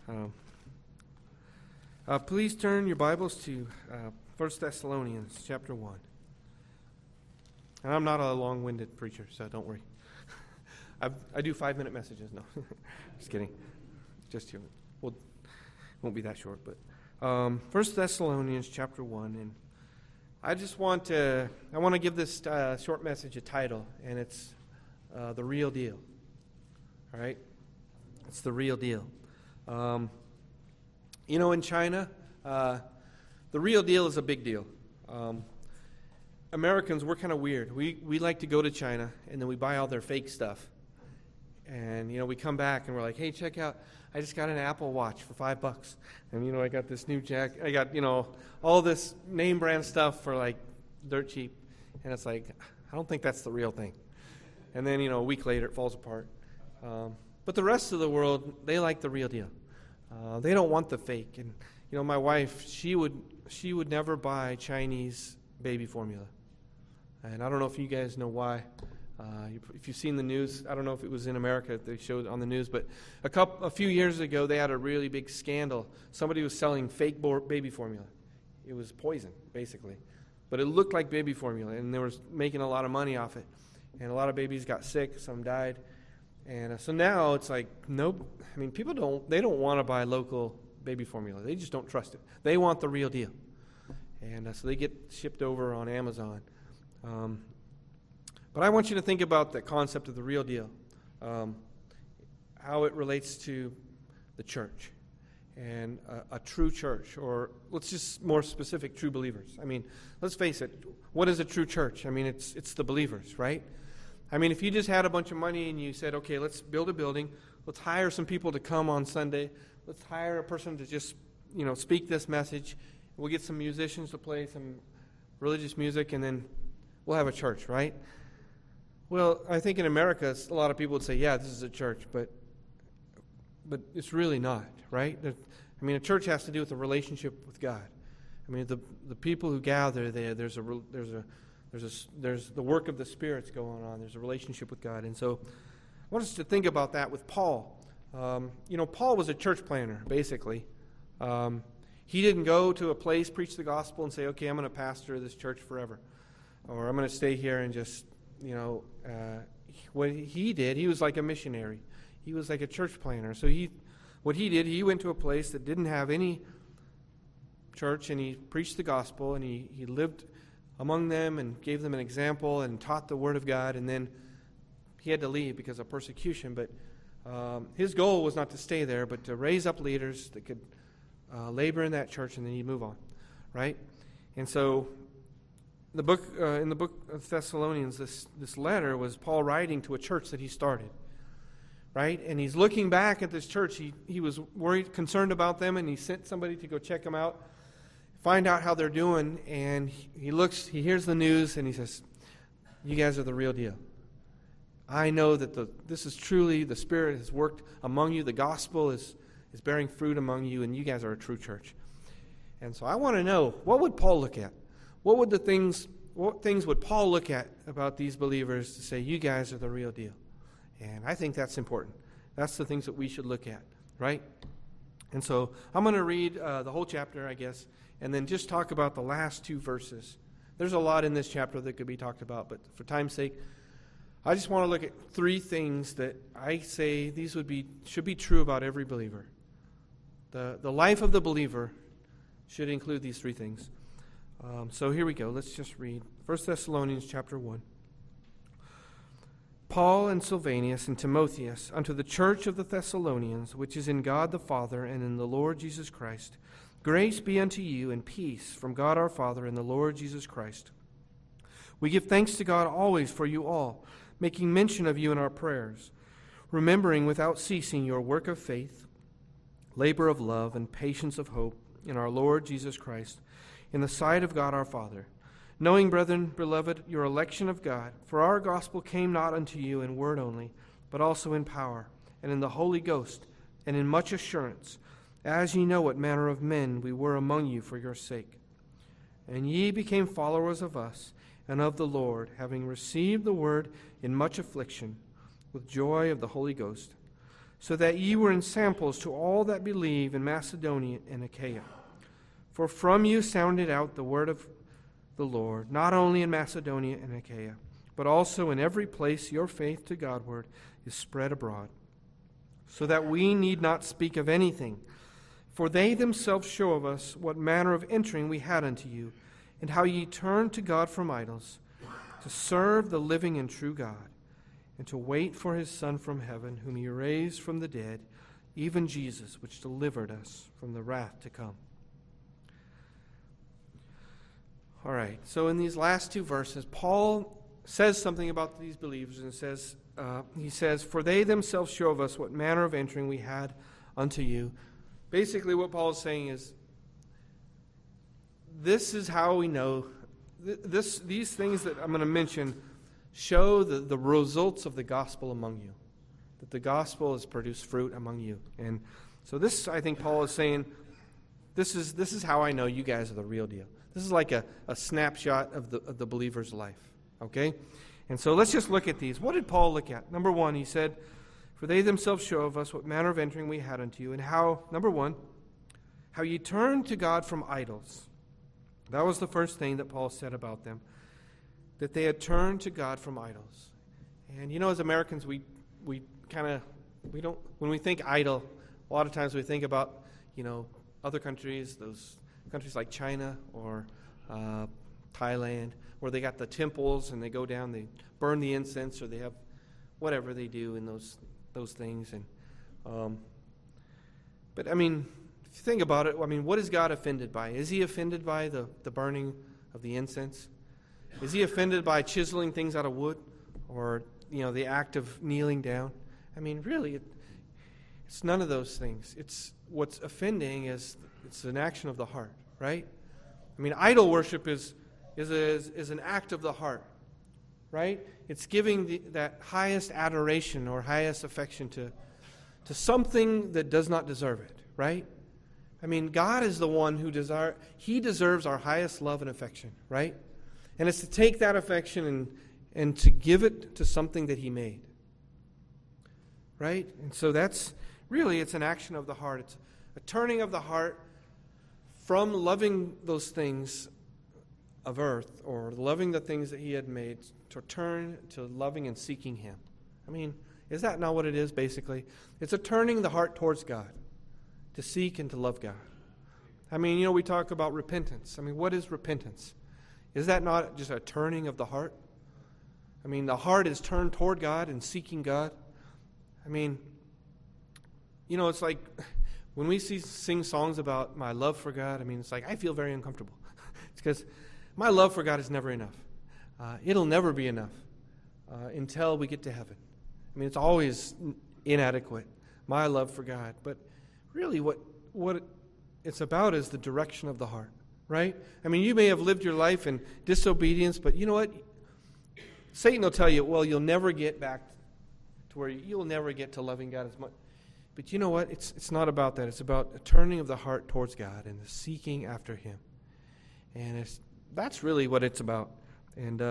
Um, Please turn your Bibles to 1 Thessalonians chapter 1. And I'm not a long-winded preacher, so don't worry. I do 5-minute messages. No, just kidding. Just here. Well, won't be that short, but 1 Thessalonians chapter 1. And I want to give this short message a title, and it's The Real Deal. All right? It's the real deal. In China, the real deal is a big deal. Americans, we're kind of weird. We like to go to China, and then we buy all their fake stuff. And, we come back, and we're like, hey, check out, I just got an Apple Watch for $5. And, I got this new jacket. I got, all this name brand stuff for, like, dirt cheap. And it's like, I don't think that's the real thing. And then, a week later, it falls apart. But the rest of the world, they like the real deal. They don't want the fake. And, my wife, she would never buy Chinese baby formula. And I don't know if you guys know why. If you've seen the news, I don't know if it was in America that they showed on the news, but a few years ago, they had a really big scandal. Somebody was selling fake baby formula. It was poison, basically. But it looked like baby formula, and they were making a lot of money off it. And a lot of babies got sick, some died. And so now it's like, nope. I mean, people don't want to buy local baby formula. They just don't trust it. They want the real deal. And so they get shipped over on Amazon. But I want you to think about the concept of the real deal, how it relates to the church and a true church, or let's just more specific, true believers. I mean, let's face it, what is a true church? I mean, it's the believers, right? I mean, if you just had a bunch of money and you said, okay, let's build a building, let's hire some people to come on Sunday, let's hire a person to just, speak this message, we'll get some musicians to play some religious music, and then we'll have a church, right? Well, I think in America, a lot of people would say, yeah, this is a church, but it's really not, right? I mean, a church has to do with a relationship with God. I mean, the people who gather there's the work of the Spirit's going on. There's a relationship with God. And so I want us to think about that with Paul. Paul was a church planner, basically. He didn't go to a place, preach the gospel, and say, okay, I'm going to pastor this church forever. Or I'm going to stay here and just, what he did, he was like a missionary. He was like a church planner. So what he did, he went to a place that didn't have any church, and he preached the gospel, and he lived among them and gave them an example and taught the Word of God, and then he had to leave because of persecution. But his goal was not to stay there, but to raise up leaders that could labor in that church, and then he'd move on, right? And so in the book of Thessalonians, this letter was Paul writing to a church that he started, right? And he's looking back at this church. He was worried, concerned about them, and he sent somebody to go check them out, find out how they're doing, and he hears the news, and he says, you guys are the real deal. I know that this is truly, the Spirit has worked among you, the gospel is bearing fruit among you, and you guys are a true church. And so I want to know, what would Paul look at? What things would Paul look at about these believers to say, you guys are the real deal? And I think that's important. That's the things that we should look at, right? And so I'm going to read the whole chapter, I guess, and then just talk about the last 2 verses. There's a lot in this chapter that could be talked about, but for time's sake, I just want to look at 3 things that I say should be true about every believer. The life of the believer should include these 3 things. So here we go. Let's just read 1 Thessalonians chapter 1. Paul and Silvanus and Timotheus, unto the church of the Thessalonians, which is in God the Father and in the Lord Jesus Christ, grace be unto you and peace from God our Father and the Lord Jesus Christ. We give thanks to God always for you all, making mention of you in our prayers, remembering without ceasing your work of faith, labor of love, and patience of hope in our Lord Jesus Christ, in the sight of God our Father, knowing, brethren, beloved, your election of God, for our gospel came not unto you in word only, but also in power, and in the Holy Ghost, and in much assurance, as ye know what manner of men we were among you for your sake. And ye became followers of us and of the Lord, having received the word in much affliction, with joy of the Holy Ghost, so that ye were ensamples to all that believe in Macedonia and Achaia. For from you sounded out the word of the Lord, not only in Macedonia and Achaia, but also in every place your faith to Godward is spread abroad, so that we need not speak of anything. For they themselves show of us what manner of entering we had unto you, and how ye turned to God from idols, to serve the living and true God, and to wait for his Son from heaven, whom he raised from the dead, even Jesus, which delivered us from the wrath to come. All right, so in these last two verses, Paul says something about these believers, and he says, for they themselves show of us what manner of entering we had unto you. Basically, what Paul is saying is, this is how we know, these things that I'm going to mention show the results of the gospel among you, that the gospel has produced fruit among you. And so this, I think Paul is saying, this is how I know you guys are the real deal. This is like a snapshot of the believer's life, okay? And so let's just look at these. What did Paul look at? Number one, he said, for they themselves show of us what manner of entering we had unto you, and how, number one, how ye turned to God from idols. That was the first thing that Paul said about them, that they had turned to God from idols. And you know, as Americans, we don't, when we think idol, a lot of times we think about, you know, other countries, those countries like China or Thailand, where they got the temples and they go down, they burn the incense, or they have whatever they do in those things. And but I mean, if you think about it, I mean, what is God offended by? Is he offended by the burning of the incense? Is he offended by chiseling things out of wood, or, you know, the act of kneeling down? I mean, really, it's none of those things. It's what's offending is it's an action of the heart, right? I mean, idol worship is an act of the heart, right? It's giving that highest adoration or highest affection to something that does not deserve it, right? I mean, God is the one who he deserves our highest love and affection, right? And it's to take that affection and to give it to something that he made, right? And so that's really, it's an action of the heart. It's a turning of the heart from loving those things of earth, or loving the things that he had made, to turn to loving and seeking him. I mean, is that not what it is, basically? It's a turning the heart towards God, to seek and to love God. I mean, you know, we talk about repentance. I mean, what is repentance? Is that not just a turning of the heart? I mean, the heart is turned toward God and seeking God. I mean, you know, it's like when we sing songs about my love for God, I mean, it's like I feel very uncomfortable. It's because my love for God is never enough. It'll never be enough until we get to heaven. I mean, it's always inadequate, my love for God. But really what it's about is the direction of the heart, right? I mean, you may have lived your life in disobedience, but you know what? Satan will tell you, well, you'll never get back to where you'll never get to loving God as much. But you know what? It's not about that. It's about a turning of the heart towards God and the seeking after him. And that's really what it's about. And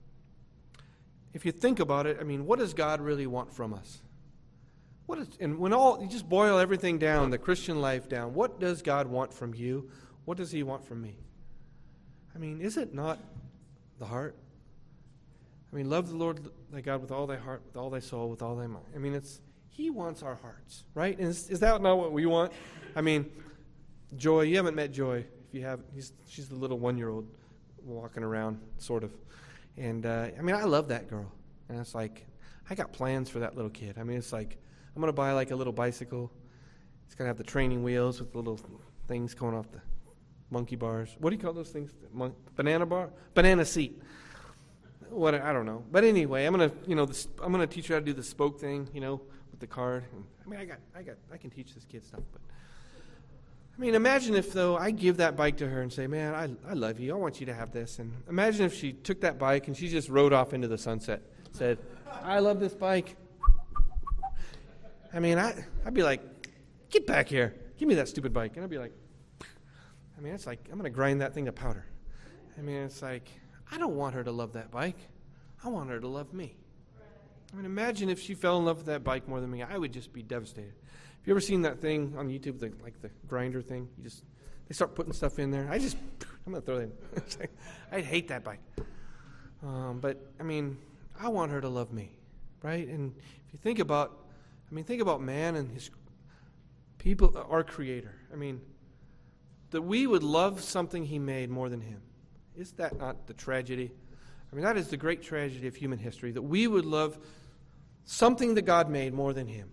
if you think about it, I mean, what does God really want from us? When you just boil everything down, the Christian life down, what does God want from you? What does he want from me? I mean, is it not the heart? I mean, love the Lord thy God with all thy heart, with all thy soul, with all thy mind. I mean, he wants our hearts, right? And is that not what we want? I mean, Joy, you haven't met Joy. If you have, she's the little 1-year-old walking around, sort of. And, I mean, I love that girl. And it's like, I got plans for that little kid. I mean, it's like, I'm going to buy like a little bicycle. It's going to have the training wheels with little things going off the monkey bars. What do you call those things? Banana bar? Banana seat. What, I don't know. But anyway, I'm going to teach her how to do the spoke thing, with the card. And, I mean, I can teach this kid stuff, but I mean, imagine if, though, I give that bike to her and say, man, I love you. I want you to have this. And imagine if she took that bike and she just rode off into the sunset, said, I love this bike. I mean, I'd be like, get back here. Give me that stupid bike. And I'd be like, I mean, it's like, I'm going to grind that thing to powder. I mean, it's like, I don't want her to love that bike. I want her to love me. I mean, imagine if she fell in love with that bike more than me. I would just be devastated. Have you ever seen that thing on YouTube, the grinder thing? They start putting stuff in there. I'm going to throw that in. I'd hate that bike. But, I mean, I want her to love me, right? And if you think about man and his people, our Creator. I mean, that we would love something he made more than him. Is that not the tragedy? I mean, that is the great tragedy of human history, that we would love something that God made more than him.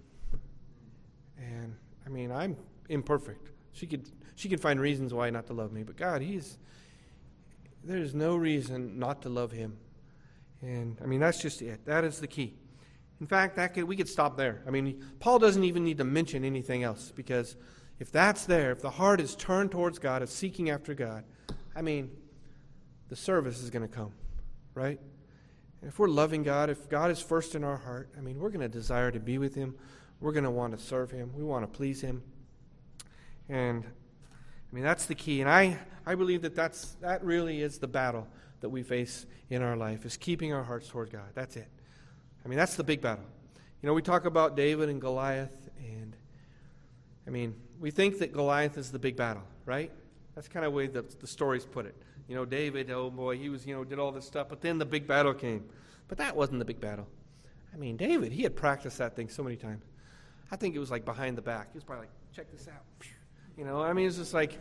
And, I mean, I'm imperfect. She could find reasons why not to love me, but God, there's no reason not to love him. And, I mean, that's just it. That is the key. In fact, we could stop there. I mean, Paul doesn't even need to mention anything else, because if that's there, if the heart is turned towards God, is seeking after God, I mean, the service is going to come, right? And if we're loving God, if God is first in our heart, I mean, we're going to desire to be with him. We're going to want to serve him. We want to please him. And, I mean, that's the key. And I believe that really is the battle that we face in our life, is keeping our hearts toward God. That's it. I mean, that's the big battle. You know, we talk about David and Goliath, and, I mean, we think that Goliath is the big battle, right? That's kind of the way the stories put it. You know, David, oh boy, he was, did all this stuff, but then the big battle came. But that wasn't the big battle. I mean, David, he had practiced that thing so many times. I think it was like behind the back. He was probably like, check this out. I mean, it's just like,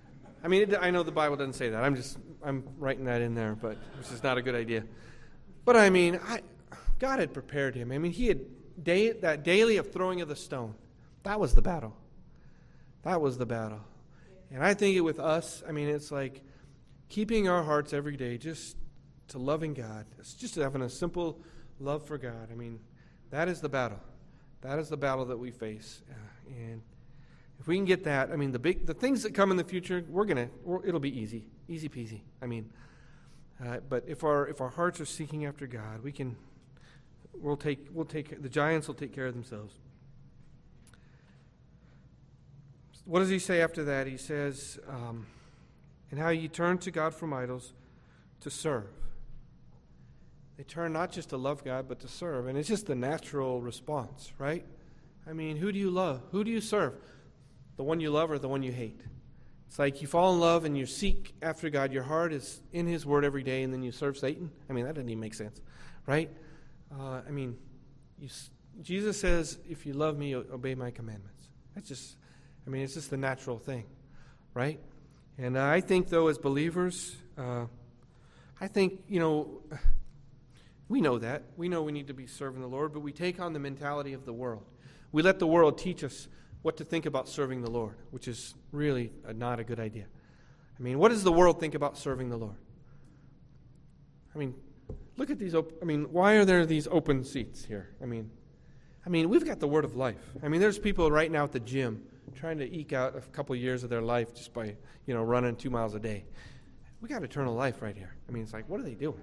I know the Bible doesn't say that. I'm writing that in there, but which is not a good idea. But I mean, God had prepared him. I mean, he had that daily of throwing of the stone. That was the battle. That was the battle. And I think with us, I mean, it's like keeping our hearts every day just to loving God. It's just having a simple love for God. I mean, that is the battle. That is the battle that we face. And if we can get that, I mean, the things that come in the future, it'll be easy peasy. I mean, but if our hearts are seeking after God, we'll take the giants will take care of themselves. What does he say after that? He says, and how you turn to God from idols to serve. They turn not just to love God, but to serve. And it's just the natural response, right? I mean, who do you love? Who do you serve? The one you love or the one you hate? It's like you fall in love and you seek after God. Your heart is in his word every day, and then you serve Satan. I mean, that doesn't even make sense, right? Jesus says, if you love me, obey my commandments. It's just the natural thing, right? And I think, though, as believers, we know that. We know we need to be serving the Lord, but we take on the mentality of the world. We let the world teach us what to think about serving the Lord, which is really not a good idea. I mean, what does the world think about serving the Lord? I mean, look at these. Why are there these open seats here? I mean, we've got the Word of life. I mean, there's people right now at the gym trying to eke out a couple of years of their life just by, running 2 miles a day. We got eternal life right here. I mean, it's like, what are they doing?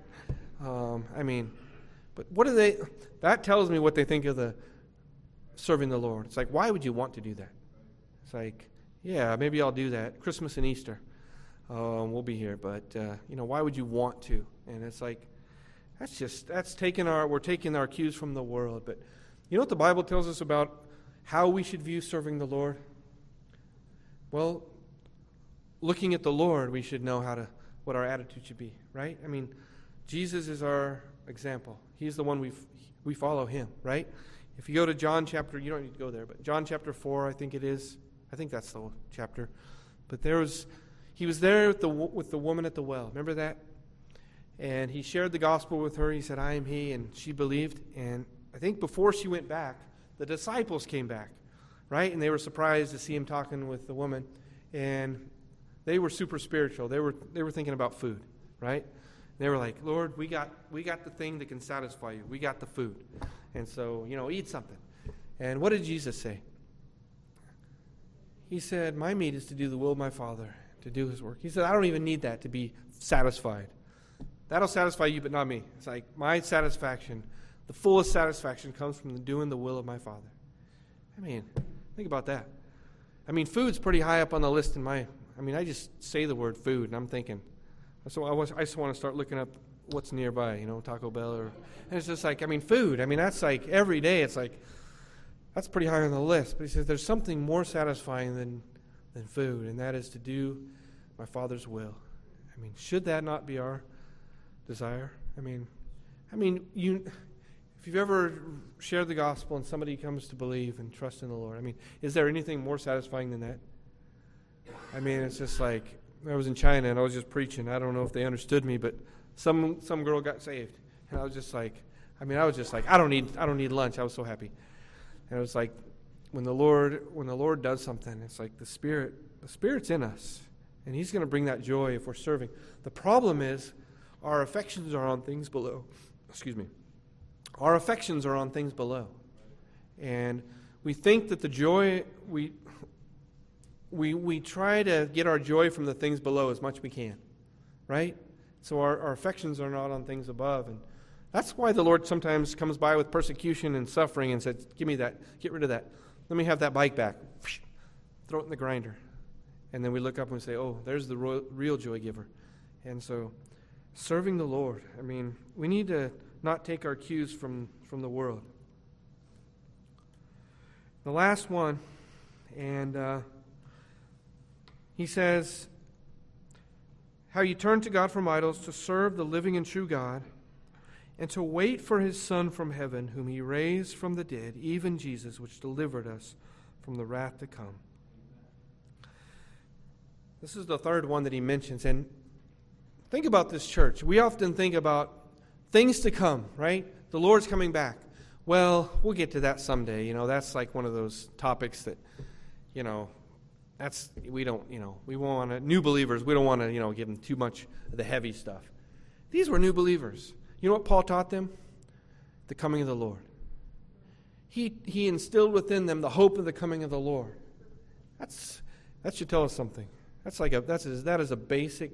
But what do they? That tells me what they think of the serving the Lord. It's like, why would you want to do that? It's like, yeah, maybe I'll do that. Christmas and Easter, we'll be here. But why would you want to? And it's like, we're taking our cues from the world. But you know what the Bible tells us about how we should view serving the Lord? Well, looking at the Lord, we should know what our attitude should be, right? I mean, Jesus is our example. He's the one we follow him, right? If you go to John chapter, you don't need to go there, but John chapter 4, I think it is. I think that's the chapter. But he was there with the woman at the well. Remember that? And he shared the gospel with her. He said, I am he, and she believed. And I think before she went back, the disciples came back, right? And they were surprised to see him talking with the woman. And they were super spiritual. They were thinking about food, right? They were like, Lord, we got the thing that can satisfy you. We got the food. And so, eat something. And what did Jesus say? He said, my meat is to do the will of my Father, to do his work. He said, I don't even need that to be satisfied. That'll satisfy you, but not me. It's like my satisfaction, the fullest satisfaction comes from doing the will of my Father. I mean, think about that. I mean, food's pretty high up on the list I just say the word food, and I'm thinking, so I just want to start looking up what's nearby, Taco Bell. And it's just like, food. That's like every day. It's like, that's pretty high on the list. But he says there's something more satisfying than food, and that is to do my Father's will. Should that not be our desire? If you've ever shared the gospel and somebody comes to believe and trust in the Lord, is there anything more satisfying than that? It's just like, I was in China and I was just preaching. I don't know if they understood me, but some girl got saved, and I was just like, I don't need lunch. I was so happy, and it was like, when the Lord does something, it's like the Spirit's in us, and He's going to bring that joy if we're serving. The problem is, our affections are on things below. Our affections are on things below. And we think that the joy, we try to get our joy from the things below as much as we can, right? So our affections are not on things above. And that's why the Lord sometimes comes by with persecution and suffering and says, give me that, get rid of that. Let me have that bike back. Throw it in the grinder. And then we look up and we say, oh, there's the real joy giver. And so, serving the Lord, we need to not take our cues from the world. The last one, and he says, how you turn to God from idols to serve the living and true God, and to wait for His Son from heaven, whom He raised from the dead, even Jesus, which delivered us from the wrath to come. This is the third one that he mentions, and think about this church. We often think about things to come, right? The Lord's coming back. Well, we'll get to that someday. That's like one of those topics that, we want to, new believers, we don't want to, give them too much of the heavy stuff. These were new believers. You know what Paul taught them? The coming of the Lord. He instilled within them the hope of the coming of the Lord. That should tell us something. That is a basic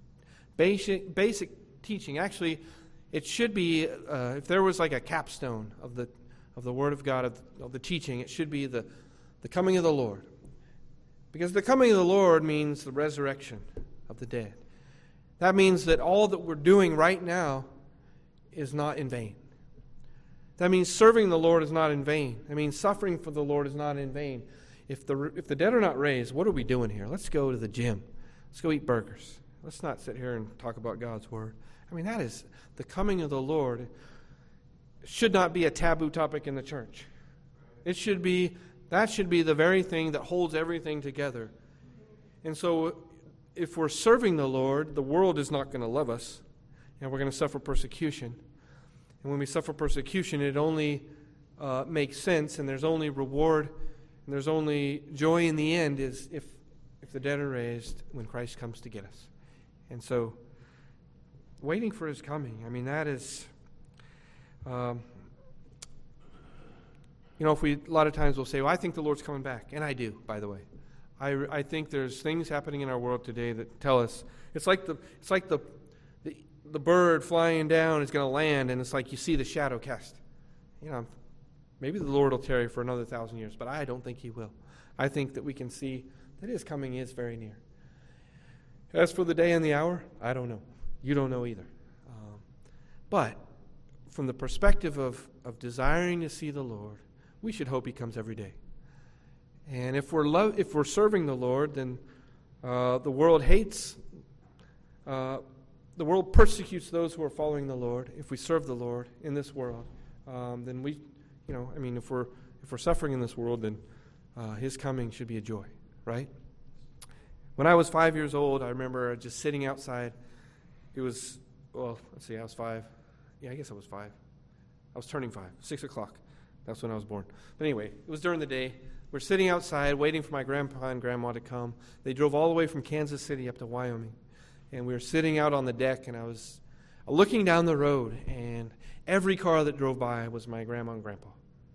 teaching. Actually, it should be, if there was like a capstone of the Word of God, of the teaching, it should be the coming of the Lord. Because the coming of the Lord means the resurrection of the dead. That means that all that we're doing right now is not in vain. That means serving the Lord is not in vain. That means suffering for the Lord is not in vain. If the dead are not raised, what are we doing here? Let's go to the gym. Let's go eat burgers. Let's not sit here and talk about God's Word. That is the coming of the Lord. Should not be a taboo topic in the church. That should be the very thing that holds everything together. And so if we're serving the Lord, the world is not going to love us, and we're going to suffer persecution. And when we suffer persecution, it only makes sense, and there's only reward, and there's only joy in the end is if the dead are raised when Christ comes to get us. And so, waiting for His coming, that is, a lot of times we'll say, well, I think the Lord's coming back. And I do, by the way. I think there's things happening in our world today that tell us, it's like the bird flying down is going to land, and it's like you see the shadow cast. Maybe the Lord will tarry for another 1,000 years, but I don't think He will. I think that we can see that His coming is very near. As for the day and the hour, I don't know. You don't know either. But from the perspective of desiring to see the Lord, we should hope He comes every day. And if we're serving the Lord, then the world hates, the world persecutes those who are following the Lord. If we serve the Lord in this world, then we, if we're suffering in this world, then His coming should be a joy, right? When I was 5 years old, I remember just sitting outside. It was, I was 5. Yeah, I guess I was 5. I was turning 5, 6 o'clock. That's when I was born. But anyway, it was during the day. We're sitting outside waiting for my grandpa and grandma to come. They drove all the way from Kansas City up to Wyoming. And we were sitting out on the deck, and I was looking down the road, and every car that drove by was my grandma and grandpa.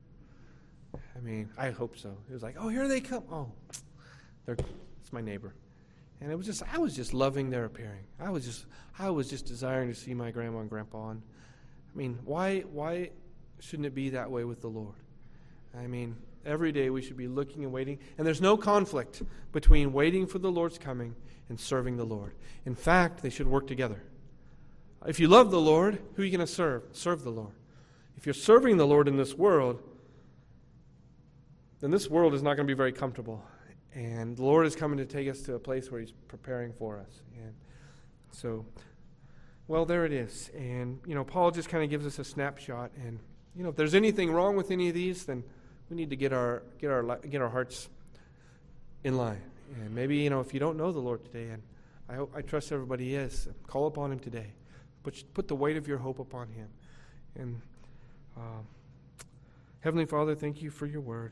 I hope so. It was like, oh, here they come. Oh, it's my neighbor. And it was just, I was just loving their appearing. I was just desiring to see my grandma and grandpa. And why shouldn't it be that way with the Lord? Every day we should be looking and waiting. And there's no conflict between waiting for the Lord's coming and serving the Lord. In fact, they should work together. If you love the Lord, who are you going to serve? Serve the Lord. If you're serving the Lord in this world, then this world is not going to be very comfortable. And the Lord is coming to take us to a place where He's preparing for us. And so, well, there it is. And, Paul just kind of gives us a snapshot. And, if there's anything wrong with any of these, then we need to get our hearts in line. And maybe, if you don't know the Lord today, and I trust everybody is, call upon Him today. Put the weight of your hope upon Him. And Heavenly Father, thank you for your word.